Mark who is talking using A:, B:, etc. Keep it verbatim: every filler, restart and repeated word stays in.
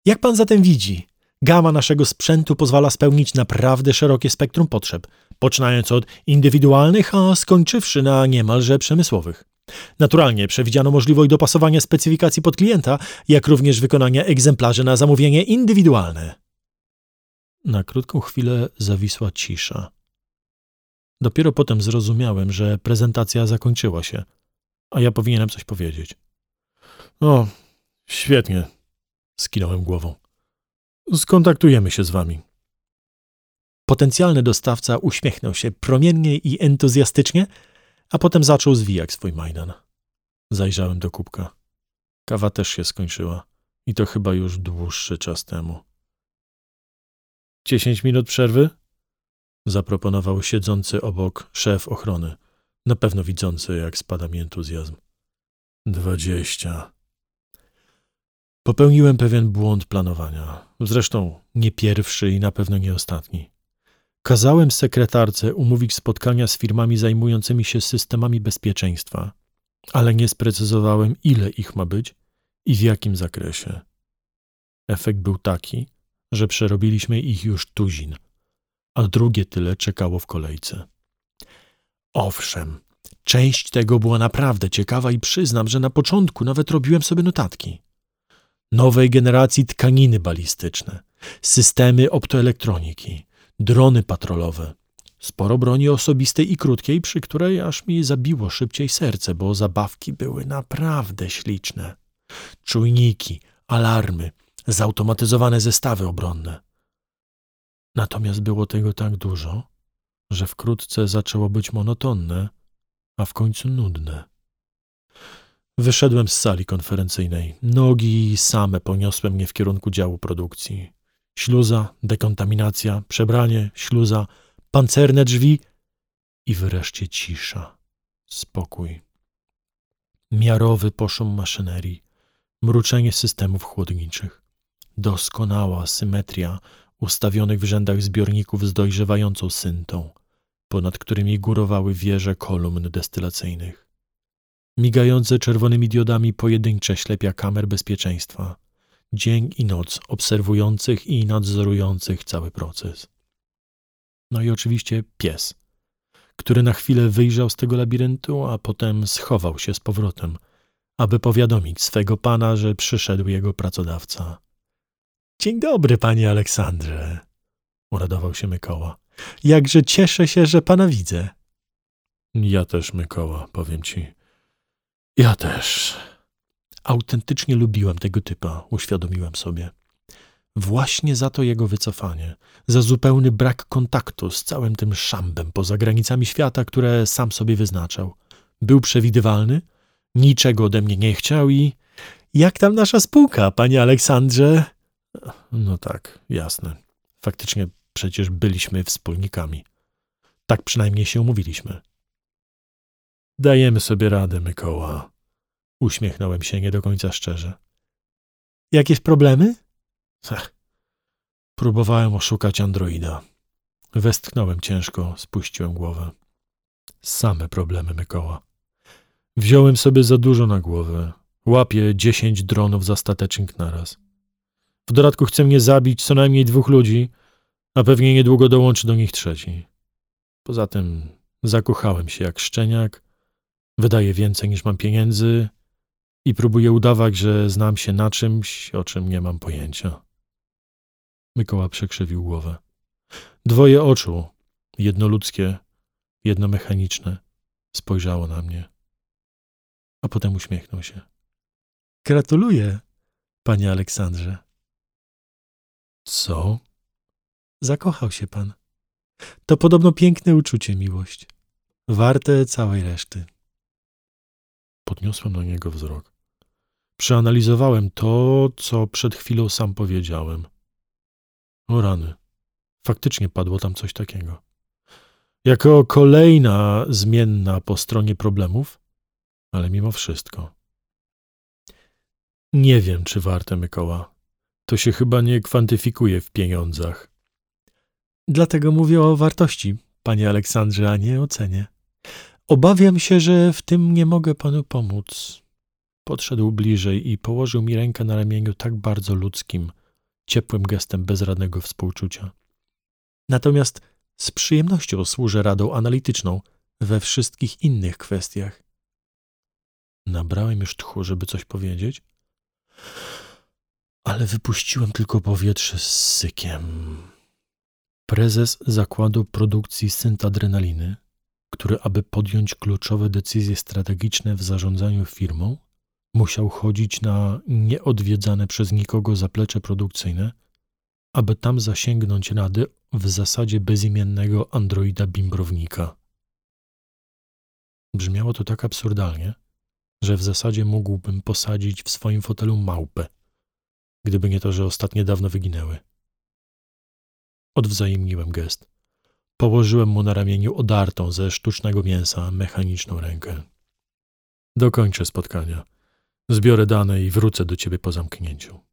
A: Jak pan zatem widzi, gama naszego sprzętu pozwala spełnić naprawdę szerokie spektrum potrzeb, poczynając od indywidualnych, a skończywszy na niemalże przemysłowych. Naturalnie przewidziano możliwość dopasowania specyfikacji pod klienta, jak również wykonania egzemplarzy na zamówienie indywidualne. Na krótką chwilę zawisła cisza. Dopiero potem zrozumiałem, że prezentacja zakończyła się, a ja powinienem coś powiedzieć. O, świetnie, skinąłem głową. Skontaktujemy się z wami. Potencjalny dostawca uśmiechnął się promiennie i entuzjastycznie, a potem zaczął zwijać swój majdan. Zajrzałem do kubka. Kawa też się skończyła i to chyba już dłuższy czas temu. Dziesięć minut przerwy? Zaproponował siedzący obok szef ochrony, na pewno widzący, jak spada mi entuzjazm. Dwadzieścia. Popełniłem pewien błąd planowania. Zresztą nie pierwszy i na pewno nie ostatni. Kazałem sekretarce umówić spotkania z firmami zajmującymi się systemami bezpieczeństwa, ale nie sprecyzowałem, ile ich ma być i w jakim zakresie. Efekt był taki, że przerobiliśmy ich już tuzin, a drugie tyle czekało w kolejce. Owszem, część tego była naprawdę ciekawa i przyznam, że na początku nawet robiłem sobie notatki. Nowej generacji tkaniny balistyczne, systemy optoelektroniki, drony patrolowe, sporo broni osobistej i krótkiej, przy której aż mi zabiło szybciej serce, bo zabawki były naprawdę śliczne. Czujniki, alarmy, zautomatyzowane zestawy obronne. Natomiast było tego tak dużo, że wkrótce zaczęło być monotonne, a w końcu nudne. Wyszedłem z sali konferencyjnej. Nogi same poniosły mnie w kierunku działu produkcji. Śluza, dekontaminacja, przebranie, śluza, pancerne drzwi i wreszcie cisza, spokój. Miarowy poszum maszynerii, mruczenie systemów chłodniczych, doskonała symetria ustawionych w rzędach zbiorników z dojrzewającą syntą, ponad którymi górowały wieże kolumn destylacyjnych. Migające czerwonymi diodami pojedyncze ślepia kamer bezpieczeństwa, dzień i noc obserwujących i nadzorujących cały proces. No i oczywiście pies, który na chwilę wyjrzał z tego labiryntu, a potem schował się z powrotem, aby powiadomić swego pana, że przyszedł jego pracodawca. Dzień dobry, panie Aleksandrze, uradował się Mykoła. Jakże cieszę się, że pana widzę. Ja też, Mykoła, powiem ci. Ja też. Autentycznie lubiłem tego typa, uświadomiłem sobie. Właśnie za to jego wycofanie, za zupełny brak kontaktu z całym tym szambem poza granicami świata, które sam sobie wyznaczał. Był przewidywalny, niczego ode mnie nie chciał i... Jak tam nasza spółka, panie Aleksandrze? No tak, jasne. Faktycznie przecież byliśmy wspólnikami. Tak przynajmniej się umówiliśmy. Dajemy sobie radę, Mykoła. Uśmiechnąłem się nie do końca szczerze. Jakieś problemy? Ach, próbowałem oszukać androida. Westchnąłem ciężko, spuściłem głowę. Same problemy, Mykoła. Wziąłem sobie za dużo na głowę. Łapię dziesięć dronów za statecznik naraz. W dodatku chce mnie zabić co najmniej dwóch ludzi, a pewnie niedługo dołączy do nich trzeci. Poza tym zakochałem się jak szczeniak, wydaję więcej niż mam pieniędzy i próbuję udawać, że znam się na czymś, o czym nie mam pojęcia. Mykoła przekrzywił głowę. Dwoje oczu, jedno ludzkie, jedno mechaniczne, spojrzało na mnie. A potem uśmiechnął się. Gratuluję, panie Aleksandrze. Co? Zakochał się pan. To podobno piękne uczucie, miłość. Warte całej reszty. Podniosłem na niego wzrok. Przeanalizowałem to, co przed chwilą sam powiedziałem. O rany. Faktycznie padło tam coś takiego. Jako kolejna zmienna po stronie problemów, ale mimo wszystko. Nie wiem, czy warte, Mykoła. To się chyba nie kwantyfikuje w pieniądzach. Dlatego mówię o wartości, panie Aleksandrze, a nie o cenie. Obawiam się, że w tym nie mogę panu pomóc. Podszedł bliżej i położył mi rękę na ramieniu tak bardzo ludzkim, ciepłym gestem bezradnego współczucia. Natomiast z przyjemnością służę radą analityczną we wszystkich innych kwestiach. Nabrałem już tchu, żeby coś powiedzieć, ale wypuściłem tylko powietrze z sykiem. Prezes zakładu produkcji syntadrenaliny, który, aby podjąć kluczowe decyzje strategiczne w zarządzaniu firmą, musiał chodzić na nieodwiedzane przez nikogo zaplecze produkcyjne, aby tam zasięgnąć rady w zasadzie bezimiennego androida bimbrownika. Brzmiało to tak absurdalnie, że w zasadzie mógłbym posadzić w swoim fotelu małpę, gdyby nie to, że ostatnie dawno wyginęły. Odwzajemniłem gest. Położyłem mu na ramieniu odartą ze sztucznego mięsa mechaniczną rękę. Dokończę spotkania. Zbiorę dane i wrócę do ciebie po zamknięciu.